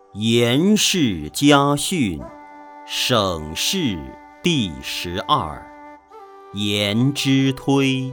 严氏家训，省事第12。颜之推。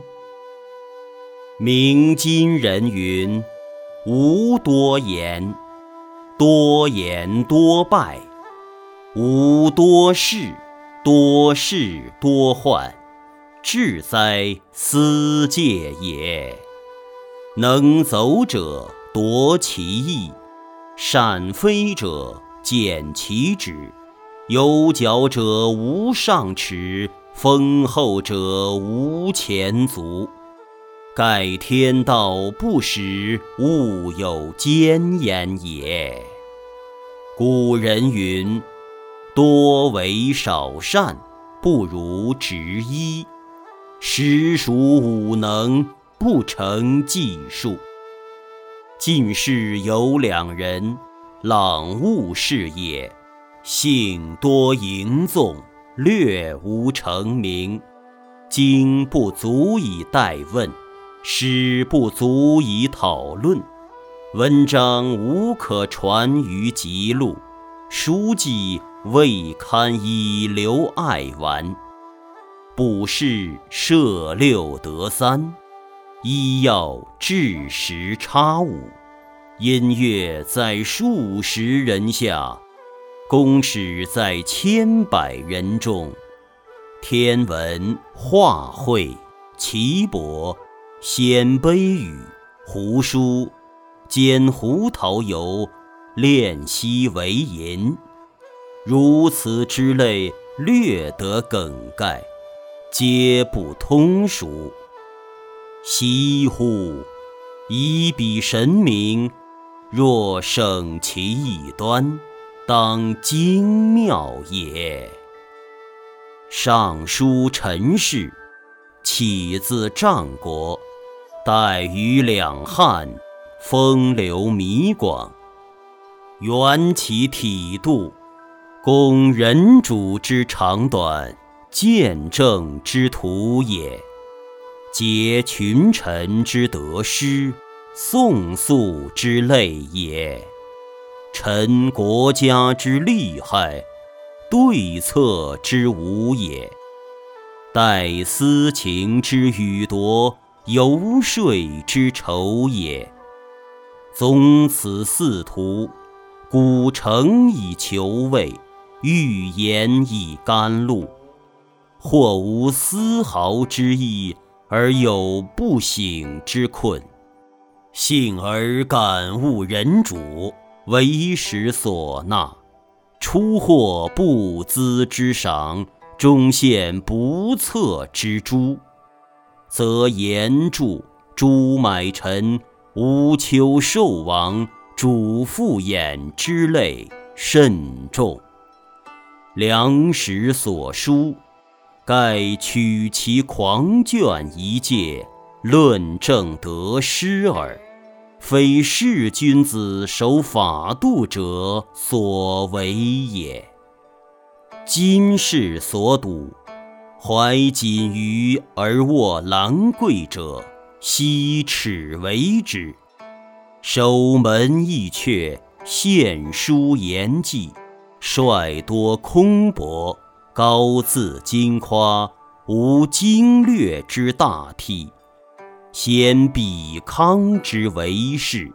明今人云：无多言，多言多败；无多事，多事多患。志哉斯戒也！能走者夺其意，善飞者减其职，有脚者无上齿，丰厚者无前足。盖天道不使物有奸焉也。古人云：多为少善，不如直一。实属武能，不成计数。近世有2人，朗悟是也，性多淫纵，略无成名。经不足以代问，诗不足以讨论，文章无可传于辑录，书籍未堪以留爱玩。卜筮摄6得3，医药治10差5，音乐在数十人下，公使在千百人中。天文、画绘、岐帛、鲜卑语、胡书、煎胡桃油、练习为吟，如此之类，略得梗概，皆不通俗。惜乎！以彼神明，若省其一端，当精妙也。尚书陈氏，起自战国，代于两汉，风流靡广。原其体度，供人主之长短，见证之图也。皆群臣之得失，宋肃之类也。陈国家之利害，对策之无也。待私情之予夺，游说之筹也。宗此4图，古诚以求位，欲言以甘露。或无丝毫之意，而有不省之困。幸而感悟人主，为时所纳。初获不资之赏，终现不测之诛。则言著、朱买臣、吴丘寿王、主父偃之类甚众。梁实所书，盖取其狂卷一介，论证得失耳，非士君子守法度者所为也。今世所睹，怀锦鱼而握兰桂者，悉齿为之。守门易阙，献书言记，率多空博，高自矜夸，无经略之大体。先毕康之为是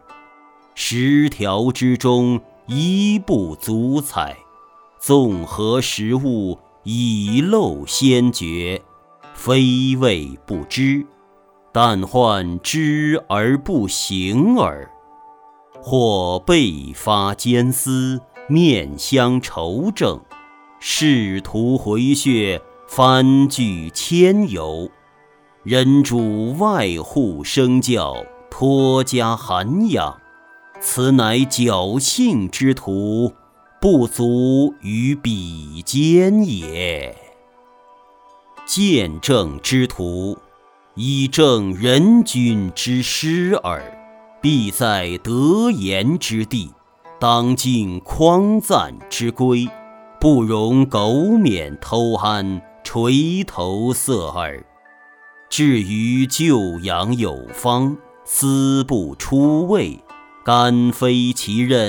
，10条之中一不足采。综合实物，以漏先觉，非谓不知，但患知而不行耳。或备发兼思，面相筹正，试图回穴，翻据千由。人主外护生教，托家涵养，此乃侥幸之徒，不足于比肩也。见证之徒，以正人君之失耳，必在得言之地，当尽匡赞之规，不容苟免偷安，垂头塞耳。至于救养有方，思不出位，甘非其任，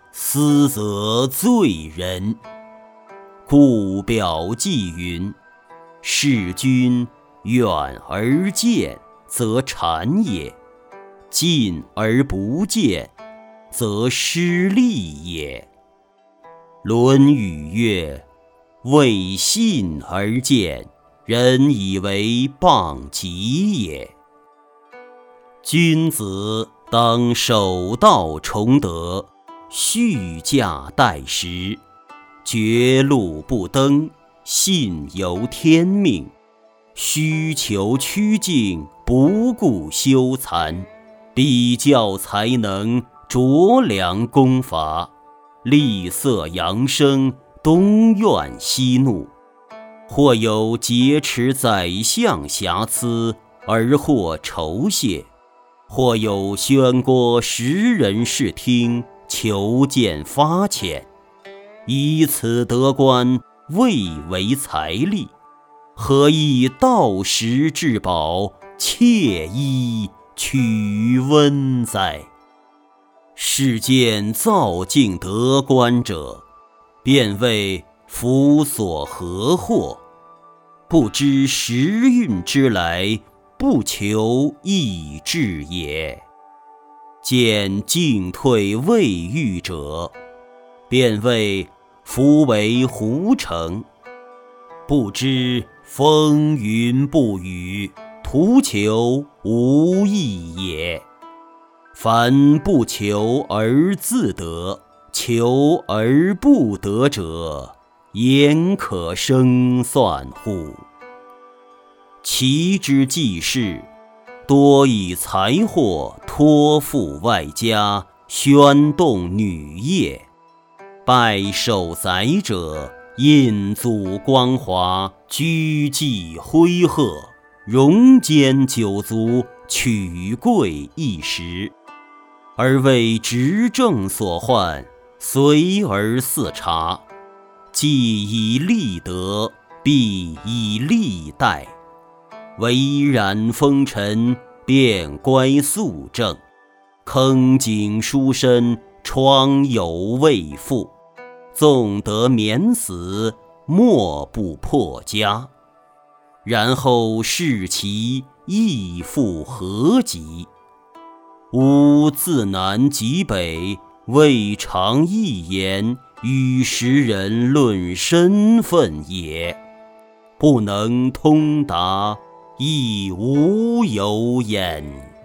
思则罪人。故表记云：视君远而见，则谄也；近而不见，则失利也。论语曰：未信而见，人以为谤己也。君子当守道崇德，蓄驾待时，绝路不登，信由天命，虚求曲径，不顾羞惭，比较才能，酌量功法，厉色扬声，东怨西怒，或有劫持宰相瑕疵，而或酬谢；或有宣郭识人视听，求见发遣，以此得官，未为财力，何以道食至宝，窃衣取温哉？世间造境得官者，便为夫所合惑，不知时运之来，不求易志也。见进退未遇者，便为夫为狐城，不知风云不雨，徒求无益也。凡不求而自得，求而不得者，焉可生算乎？其之济世，多以财货托付外家，宣动女业；拜受宰者，印祖光华，居祭徽贺，荣兼九族，取贵一时，而为执政所患，随而肆察，既以利得，必以利待。惟然风尘，变乖素正，坑井书生，疮疣未复，纵得免死，莫不破家。然后视其亦复何及？吾自南及北，未尝一言与时人论身份也，不能通达，亦无有焉。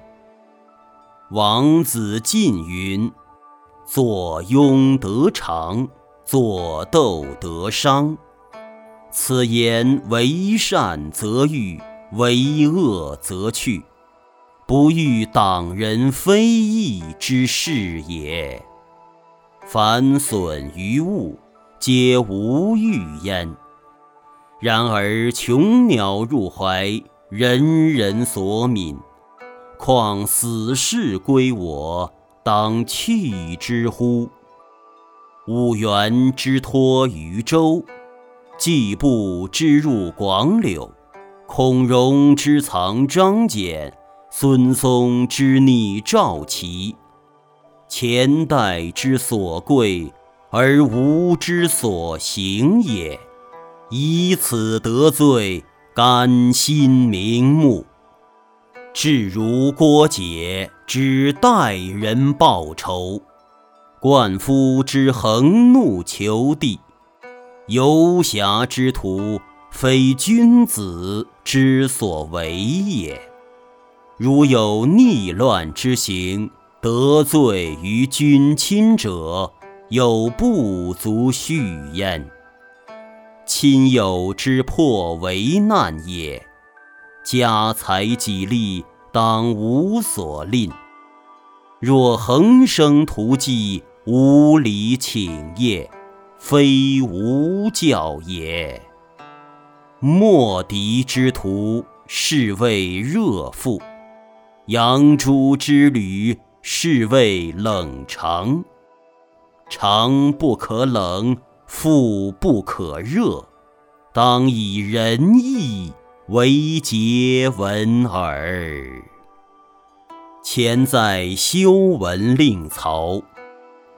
王子晋云：作庸得长，作斗得商。此言为善则欲，为恶则去，不欲党人非议之事也。凡损于物，皆无欲焉。然而穷鸟入怀，人人所悯，况死事归我，当弃之乎？五原之托于周，季布之入广柳，孔融之藏张謇，孙松之逆赵齐，前代之所贵，而吾之所行也。以此得罪，甘心瞑目。至如郭解之待人报仇，灌夫之横怒求地，游侠之徒，非君子之所为也。如有逆乱之行，得罪于君亲者，有不足恤焉。亲友之破为难也，家财己利，当无所吝。若横生图计，无理请业，非无教也。莫敌之徒，是谓热腹；养猪之旅，是谓冷肠。肠不可冷，腹不可热，当以仁义为节文耳。前在修文令曹，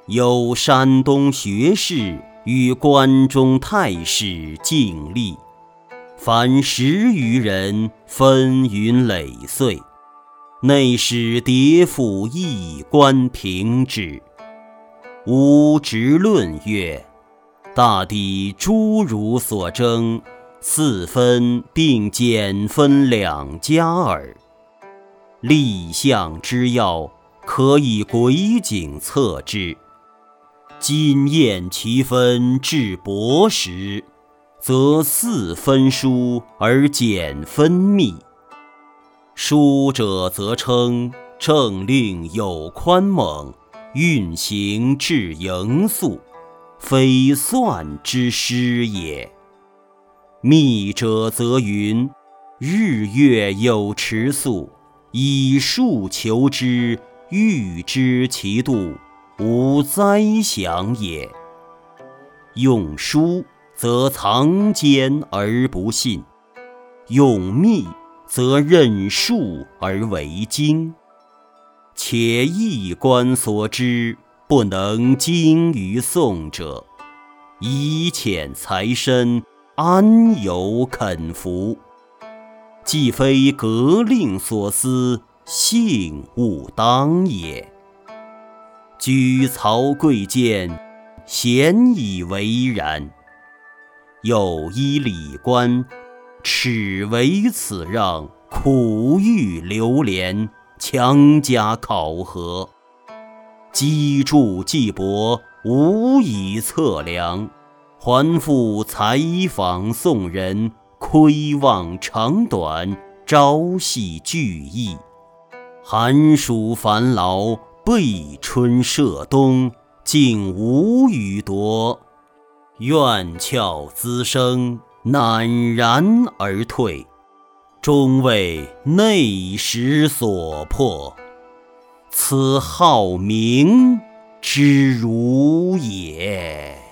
有山东学士与关中太史竞立，凡10余人，纷纭累岁。内史迭赋议官评之。吾直论曰：大抵诸儒所争，4分并减分2家耳。立项之要，可以轨景测之。今验其分至博识，则4分疏而减分密。疏者则称政令有宽猛，运行至盈速，非算之失也。密者则云：日月有迟速，以数求之，欲知其度，无灾祥也。用疏则藏奸而不信，用密则任术而为精。且一官所知，不能精于讼者，以浅才深，安有肯服？既非革令所思，幸勿当也。居曹贵贱，咸以为然。又依礼官，耻为此让，苦欲流连，强加考核。积著既薄，无以测量，还复采访宋人，窥望长短，朝夕聚义。寒暑烦劳，备春涉冬，竟无与夺。怨峭滋生，赧然而退，终为内史所迫。此好名之儒也。